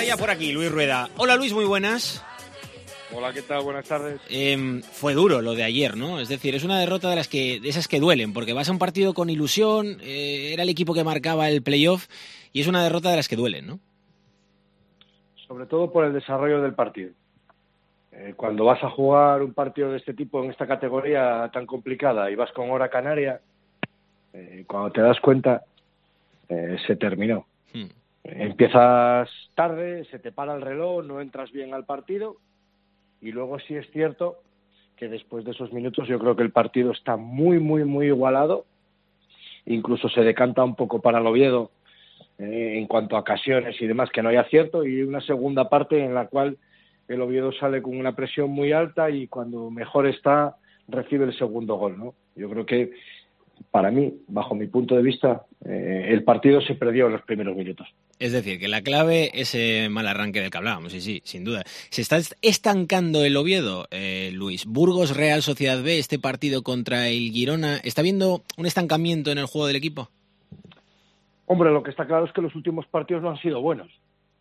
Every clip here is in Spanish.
ya por aquí, Luis Rueda. Hola Luis, muy buenas. Hola, ¿qué tal? Buenas tardes. Fue duro lo de ayer, ¿no? Es decir, es una derrota de esas que duelen, porque vas a un partido con ilusión, era el equipo que marcaba el playoff, y es una derrota de las que duelen, ¿no? Sobre todo por el desarrollo del partido. Cuando vas a jugar un partido de este tipo en esta categoría tan complicada y vas con hora canaria, cuando te das cuenta, se terminó. Empiezas tarde, se te para el reloj, no entras bien al partido, y luego sí es cierto que después de esos minutos yo creo que el partido está muy, muy, muy igualado. Incluso se decanta un poco para el Oviedo en cuanto a ocasiones y demás, que no hay acierto, y una segunda parte en la cual el Oviedo sale con una presión muy alta y cuando mejor está recibe el segundo gol, ¿no? Yo creo que para mí, bajo mi punto de vista, el partido se perdió en los primeros minutos. Es decir, que la clave es ese mal arranque del que hablábamos, sí, sin duda. ¿Se está estancando el Oviedo, Luis? Burgos, Real Sociedad B, este partido contra el Girona, ¿está habiendo un estancamiento en el juego del equipo? Hombre, lo que está claro es que los últimos partidos no han sido buenos.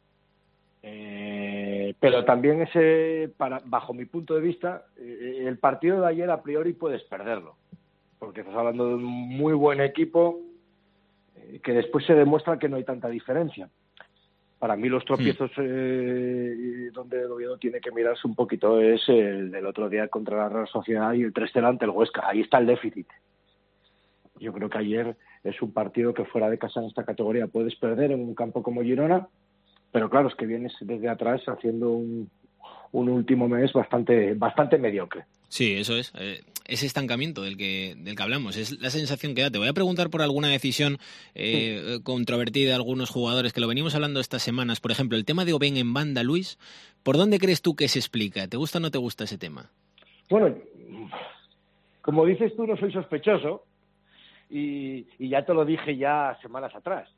Pero también bajo mi punto de vista, el partido de ayer a priori puedes perderlo, porque estás hablando de un muy buen equipo que después se demuestra que no hay tanta diferencia. Para mí los tropiezos donde el Oviedo tiene que mirarse un poquito es el del otro día contra la Real Sociedad y el 3-0 ante el Huesca. Ahí está el déficit. Yo creo que ayer es un partido que fuera de casa en esta categoría puedes perder en un campo como Girona, pero claro, es que vienes desde atrás haciendo un último mes bastante mediocre. Sí, eso es. Ese estancamiento del que hablamos, es la sensación que da. Te voy a preguntar por alguna decisión controvertida de algunos jugadores, que lo venimos hablando estas semanas. Por ejemplo, el tema de Oben en banda, Luis, ¿por dónde crees tú que se explica? ¿Te gusta o no te gusta ese tema? Bueno, como dices tú, no soy sospechoso y ya te lo dije ya semanas atrás.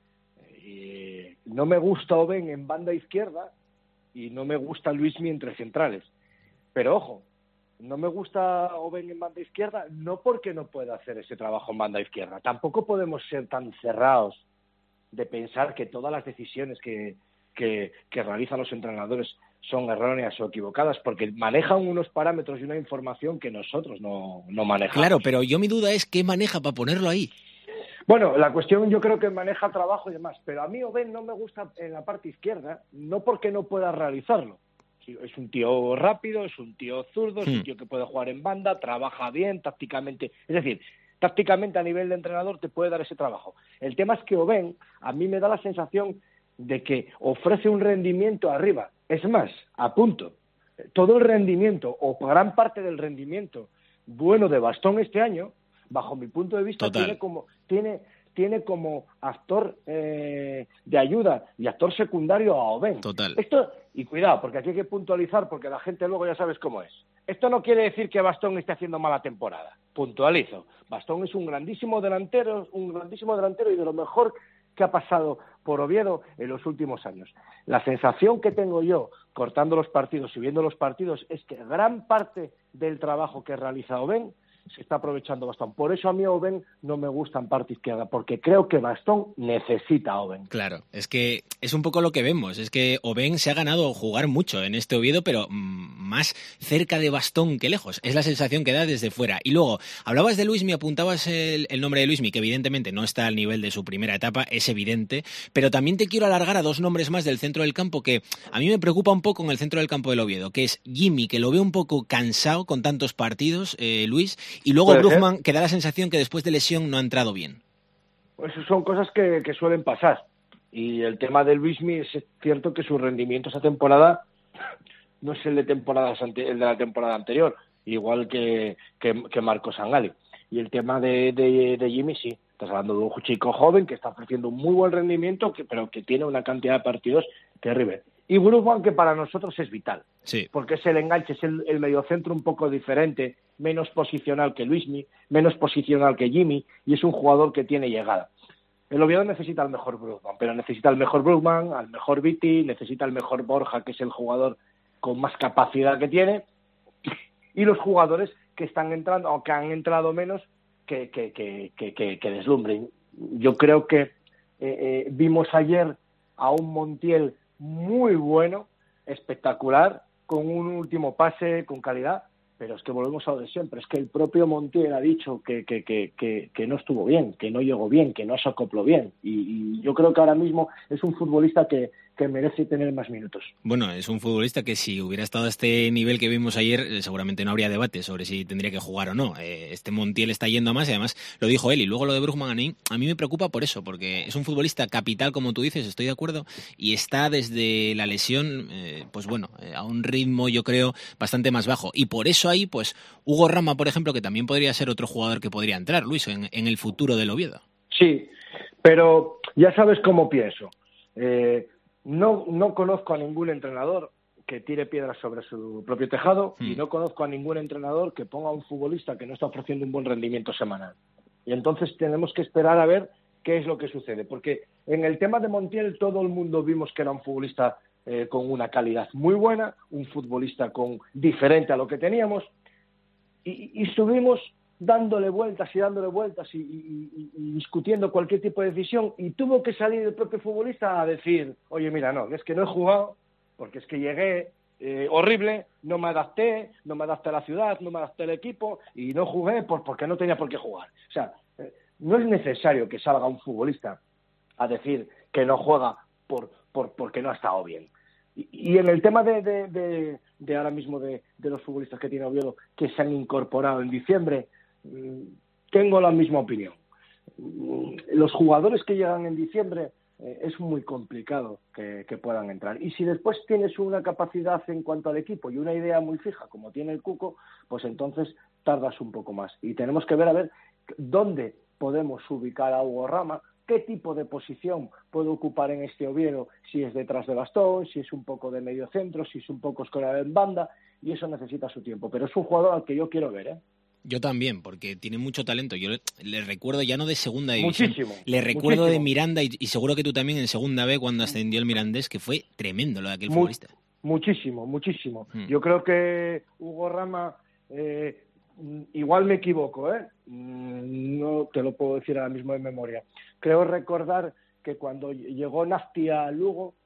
No me gusta Oben en banda izquierda y no me gusta Luismi entre centrales. Pero ojo, no me gusta Oben en banda izquierda, no porque no pueda hacer ese trabajo en banda izquierda. Tampoco podemos ser tan cerrados de pensar que todas las decisiones que realizan los entrenadores son erróneas o equivocadas, porque manejan unos parámetros y una información que nosotros no manejamos. Claro, pero mi duda es qué maneja para ponerlo ahí. Bueno, la cuestión yo creo que maneja trabajo y demás, pero a mí Oben no me gusta en la parte izquierda, no porque no pueda realizarlo. Es un tío rápido, es un tío zurdo, es un tío que puede jugar en banda, trabaja bien tácticamente. Es decir, tácticamente a nivel de entrenador te puede dar ese trabajo. El tema es que Oben a mí me da la sensación de que ofrece un rendimiento arriba. Es más, apunto, todo el rendimiento o gran parte del rendimiento bueno de Bastón este año, bajo mi punto de vista, tiene como actor de ayuda y actor secundario a Oben. Total. Esto, y cuidado, porque aquí hay que puntualizar, porque la gente luego ya sabes cómo es. Esto no quiere decir que Bastón esté haciendo mala temporada. Puntualizo. Bastón es un grandísimo delantero y de lo mejor que ha pasado por Oviedo en los últimos años. La sensación que tengo yo, cortando los partidos y viendo los partidos, es que gran parte del trabajo que realiza Oben se está aprovechando Bastón. Por eso a mí Oben no me gusta en parte izquierda, porque creo que Bastón necesita a Oben. Claro, es que es un poco lo que vemos, es que Oben se ha ganado jugar mucho en este Oviedo, pero más cerca de Bastón que lejos, es la sensación que da desde fuera. Y luego, hablabas de Luismi, apuntabas el nombre de Luismi, que evidentemente no está al nivel de su primera etapa, es evidente, pero también te quiero alargar a dos nombres más del centro del campo que a mí me preocupa un poco en el centro del campo del Oviedo, que es Jimmy, que lo veo un poco cansado con tantos partidos, Luis, y luego Brugman, que da la sensación que después de lesión no ha entrado bien. Pues son cosas que suelen pasar. Y el tema de Luismi es cierto que su rendimiento esa temporada no es el de la temporada anterior, igual que Marco Sangali. Y el tema de Jimmy, sí. Estás hablando de un chico joven que está ofreciendo un muy buen rendimiento, pero que tiene una cantidad de partidos terrible. Y Brugman, que para nosotros es vital. Sí. Porque es el enganche, es el mediocentro un poco diferente, menos posicional que Luismi, menos posicional que Jimmy, y es un jugador que tiene llegada. El Oviedo necesita al mejor Brugman, pero necesita al mejor Brugman, al mejor Viti, necesita al mejor Borja, que es el jugador con más capacidad que tiene, y los jugadores que están entrando, o que han entrado menos, que deslumbren. Yo creo que vimos ayer a un Montiel muy bueno, espectacular, con un último pase, con calidad, pero es que volvemos a lo de siempre, es que el propio Montiel ha dicho que no estuvo bien, que no llegó bien, que no se acopló bien, y yo creo que ahora mismo es un futbolista que merece tener más minutos. Bueno, es un futbolista que si hubiera estado a este nivel que vimos ayer, seguramente no habría debate sobre si tendría que jugar o no. Este Montiel está yendo a más y además lo dijo él. Y luego lo de Brugman a mí me preocupa por eso, porque es un futbolista capital, como tú dices, estoy de acuerdo, y está desde la lesión, pues bueno, a un ritmo yo creo bastante más bajo. Y por eso ahí, pues Hugo Rama, por ejemplo, que también podría ser otro jugador que podría entrar, Luis, en el futuro del Oviedo. Sí, pero ya sabes cómo pienso. No conozco a ningún entrenador que tire piedras sobre su propio tejado y no conozco a ningún entrenador que ponga a un futbolista que no está ofreciendo un buen rendimiento semanal. Y entonces tenemos que esperar a ver qué es lo que sucede. Porque en el tema de Montiel todo el mundo vimos que era un futbolista con una calidad muy buena, un futbolista diferente a lo que teníamos y estuvimos dándole vueltas y discutiendo cualquier tipo de decisión, y tuvo que salir el propio futbolista a decir, oye, mira, no, es que no he jugado, porque es que llegué horrible, no me adapté a la ciudad, no me adapté al equipo, y no jugué porque no tenía por qué jugar. O sea, no es necesario que salga un futbolista a decir que no juega porque no ha estado bien. Y en el tema de ahora mismo de los futbolistas que tiene Oviedo, que se han incorporado en diciembre, tengo la misma opinión. Los jugadores que llegan en diciembre es muy complicado que puedan entrar. Y si después tienes una capacidad en cuanto al equipo y una idea muy fija, como tiene el Cuco, pues entonces tardas un poco más. Y tenemos que ver a ver dónde podemos ubicar a Hugo Rama, qué tipo de posición puede ocupar en este Oviedo, si es detrás de bastón, si es un poco de medio centro, si es un poco escolar en banda, y eso necesita su tiempo. Pero es un jugador al que yo quiero ver, ¿eh? Yo también, porque tiene mucho talento. Yo le recuerdo ya no de segunda división. Muchísimo. Le recuerdo de Miranda y seguro que tú también en segunda B cuando ascendió el Mirandés, que fue tremendo lo de aquel futbolista. Muchísimo. Yo creo que Hugo Rama, igual me equivoco, no te lo puedo decir ahora mismo de memoria. Creo recordar que cuando llegó Nafti a Lugo,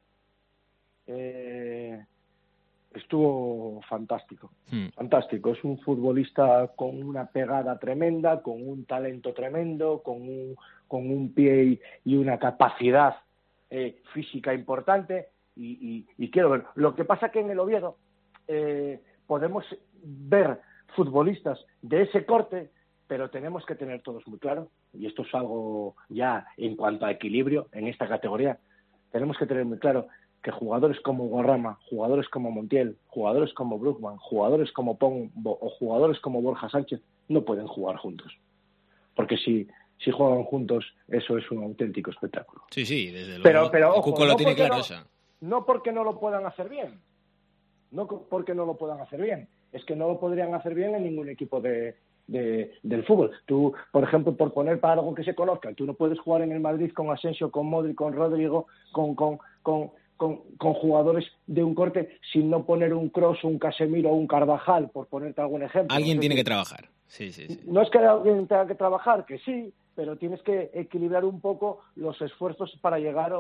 estuvo fantástico. Fantástico. Es un futbolista con una pegada tremenda, con un talento tremendo, con un pie y una capacidad física importante, y quiero ver. Lo que pasa que en el Oviedo podemos ver futbolistas de ese corte, pero tenemos que tener todos muy claro, y esto es algo ya en cuanto a equilibrio en esta categoría, tenemos que tener muy claro que jugadores como Hugo Rama, jugadores como Montiel, jugadores como Brugman, jugadores como Pombo o jugadores como Borja Sánchez no pueden jugar juntos. Porque si juegan juntos, eso es un auténtico espectáculo. Sí, desde luego. Pero ojo, Cuco lo tiene claro esa. No porque no lo puedan hacer bien. No porque no lo puedan hacer bien. Es que no lo podrían hacer bien en ningún equipo del fútbol. Tú, por ejemplo, por poner para algo que se conozca, tú no puedes jugar en el Madrid con Asensio, con Modric, con Rodrigo, con jugadores de un corte sin no poner un Kroos, un Casemiro o un Carvajal, por ponerte algún ejemplo. Alguien tiene que trabajar. Sí. No es que alguien tenga que trabajar, que sí, pero tienes que equilibrar un poco los esfuerzos para llegar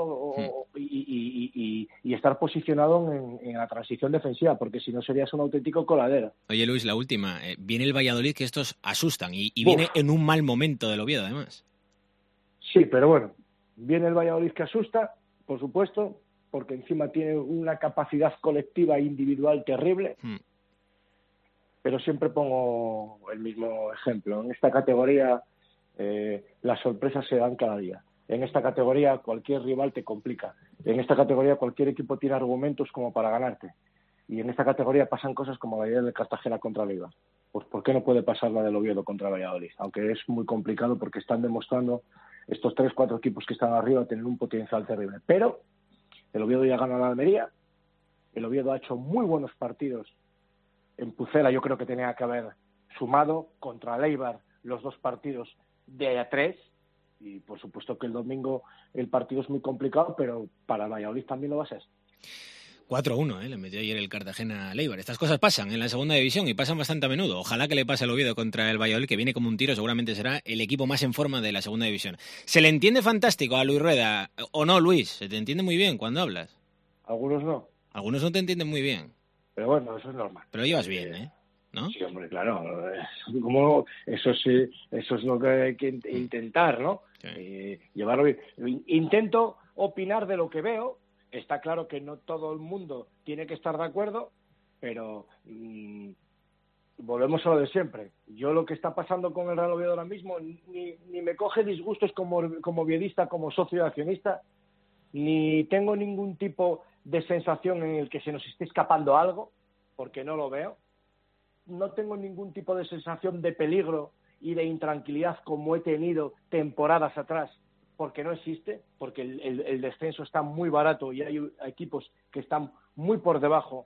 y estar posicionado en la transición defensiva, porque si no serías un auténtico coladero. Oye, Luis, la última. Viene el Valladolid, que estos asustan, y viene en un mal momento del Oviedo, además. Sí, pero bueno, viene el Valladolid que asusta, por supuesto, porque encima tiene una capacidad colectiva e individual terrible. Pero siempre pongo el mismo ejemplo. En esta categoría las sorpresas se dan cada día. En esta categoría cualquier rival te complica. En esta categoría cualquier equipo tiene argumentos como para ganarte. Y en esta categoría pasan cosas como la idea del Cartagena contra el Eibar. Pues ¿por qué no puede pasar la del Oviedo contra Valladolid? Aunque es muy complicado porque están demostrando estos 3-4 equipos que están arriba tener un potencial terrible. Pero el Oviedo ya gana la Almería. El Oviedo ha hecho muy buenos partidos. En Pucela yo creo que tenía que haber sumado contra el Eibar los 2 partidos de a 3, y por supuesto que el domingo el partido es muy complicado, pero para Valladolid también lo va a ser. 4-1, le metió ayer el Cartagena al Eibar. Estas cosas pasan en la segunda división y pasan bastante a menudo. Ojalá que le pase al Oviedo contra el Valladolid, que viene como un tiro, seguramente será el equipo más en forma de la segunda división. ¿Se le entiende fantástico a Luis Rueda? ¿O no, Luis? ¿Se te entiende muy bien cuando hablas? algunos no. Algunos no te entienden muy bien. Pero bueno, eso es normal. Pero lo llevas bien, ¿eh? ¿No? Sí, hombre, claro. Como eso sí, eso es lo que hay que intentar, ¿no? Sí. Llevarlo bien. Intento opinar de lo que veo. Está claro que no todo el mundo tiene que estar de acuerdo, pero volvemos a lo de siempre. Yo lo que está pasando con el Real Oviedo ahora mismo ni me coge disgustos como oviedista, como socio accionista, ni tengo ningún tipo de sensación en el que se nos esté escapando algo, porque no lo veo. No tengo ningún tipo de sensación de peligro y de intranquilidad como he tenido temporadas atrás, porque no existe, porque el descenso está muy barato y hay equipos que están muy por debajo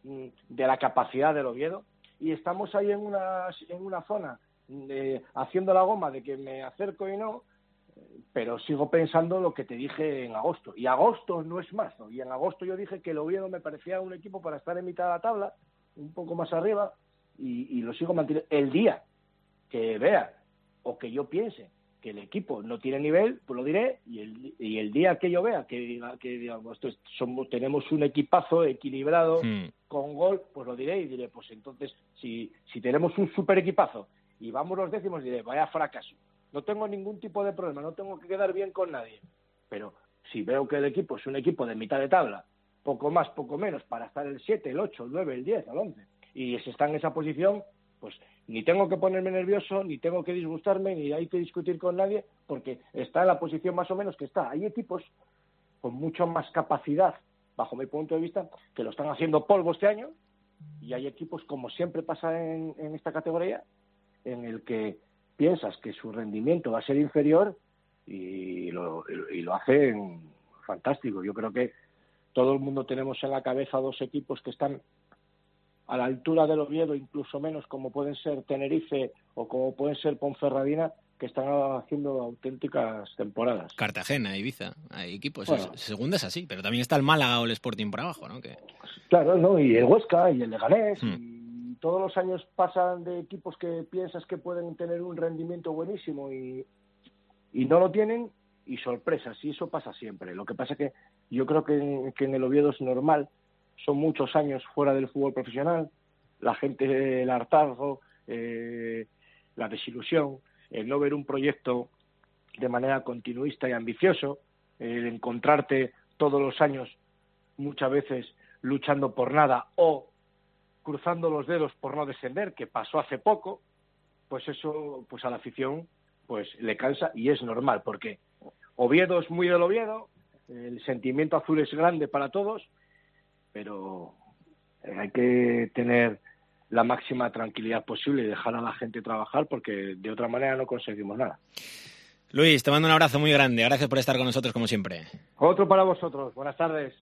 de la capacidad del Oviedo, y estamos ahí en una zona haciendo la goma de que me acerco y no, pero sigo pensando lo que te dije en agosto, y agosto no es más, ¿no? Y en agosto yo dije que el Oviedo me parecía un equipo para estar en mitad de la tabla, un poco más arriba, y lo sigo manteniendo. El día que vea o que yo piense que el equipo no tiene nivel, pues lo diré, y el día que yo vea que digamos, tenemos un equipazo equilibrado con gol, pues lo diré, y diré, pues entonces si tenemos un super equipazo y vamos los décimos, diré, vaya fracaso. No tengo ningún tipo de problema, no tengo que quedar bien con nadie, pero si veo que el equipo es un equipo de mitad de tabla, poco más, poco menos, para estar el 7, el 8, el 9, el 10, el 11, y se está en esa posición, pues ni tengo que ponerme nervioso, ni tengo que disgustarme, ni hay que discutir con nadie, porque está en la posición más o menos que está. Hay equipos con mucho más capacidad, bajo mi punto de vista, que lo están haciendo polvo este año, y hay equipos, como siempre pasa en esta categoría, en el que piensas que su rendimiento va a ser inferior y lo hacen fantástico. Yo creo que todo el mundo tenemos en la cabeza dos equipos que están a la altura del Oviedo, incluso menos, como pueden ser Tenerife o como pueden ser Ponferradina, que están haciendo auténticas temporadas. Cartagena, Ibiza, hay equipos. Bueno, segunda es así, pero también está el Málaga o el Sporting por abajo, ¿no? Claro, ¿no? Y el Huesca y el Leganés. Y todos los años pasan de equipos que piensas que pueden tener un rendimiento buenísimo y no lo tienen, y sorpresas, y eso pasa siempre. Lo que pasa es que yo creo que en el Oviedo es normal. Son muchos años fuera del fútbol profesional, la gente, el hartazgo, la desilusión, el no ver un proyecto de manera continuista y ambicioso, el encontrarte todos los años muchas veces luchando por nada o cruzando los dedos por no descender, que pasó hace poco, pues eso pues a la afición pues le cansa, y es normal, porque Oviedo es muy del Oviedo, el sentimiento azul es grande para todos, pero hay que tener la máxima tranquilidad posible y dejar a la gente trabajar, porque de otra manera no conseguimos nada. Luis, te mando un abrazo muy grande. Gracias por estar con nosotros como siempre. Otro para vosotros. Buenas tardes.